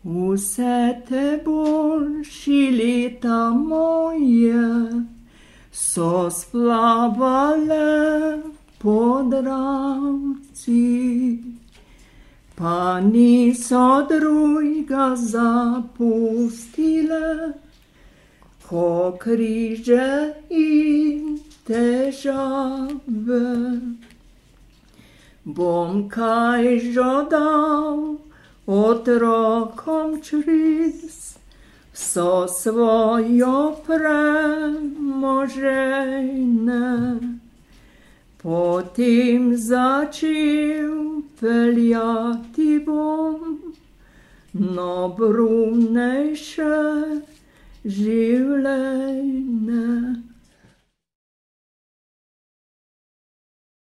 Vse bolj și leta moje so splavale po Dravci, pa niso drugega zapustile, ko križe in težave. Bom kaj žodal otrokom čriz, vso svojo premoženje. Potem začel peljati bom nobrumnejše življenje.